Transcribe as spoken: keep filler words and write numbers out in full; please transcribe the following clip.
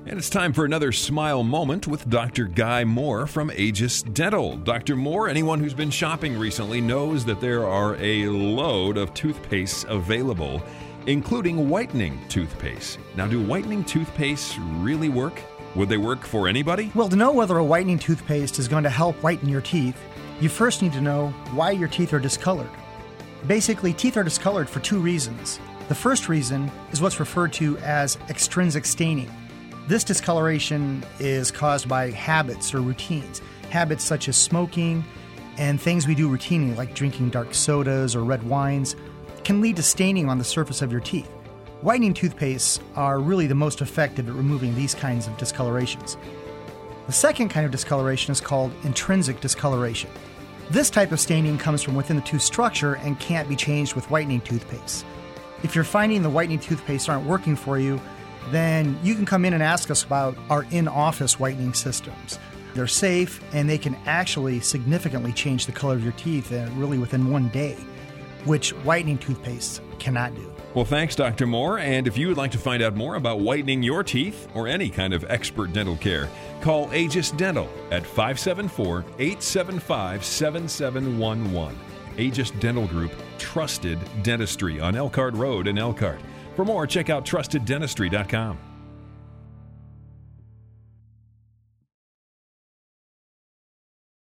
And it's time for another smile moment with Doctor Guy Moore from Aegis Dental. Doctor Moore, anyone who's been shopping recently knows that there are a load of toothpaste available, including whitening toothpaste. Now, do whitening toothpaste really work? Would they work for anybody? Well, to know whether a whitening toothpaste is going to help whiten your teeth, you first need to know why your teeth are discolored. Basically, teeth are discolored for two reasons. The first reason is what's referred to as extrinsic staining. This discoloration is caused by habits or routines. Habits such as smoking and things we do routinely, like drinking dark sodas or red wines, can lead to staining on the surface of your teeth. Whitening toothpastes are really the most effective at removing these kinds of discolorations. The second kind of discoloration is called intrinsic discoloration. This type of staining comes from within the tooth structure and can't be changed with whitening toothpaste. If you're finding the whitening toothpaste aren't working for you, then you can come in and ask us about our in-office whitening systems. They're safe, and they can actually significantly change the color of your teeth uh, really within one day, which whitening toothpaste cannot do. Well, thanks, Doctor Moore. And if you would like to find out more about whitening your teeth or any kind of expert dental care, call Aegis Dental at five seven four, eight seven five, seven seven one one. Aegis Dental Group, trusted dentistry on Elkhart Road in Elkhart. For more, check out trusted dentistry dot com.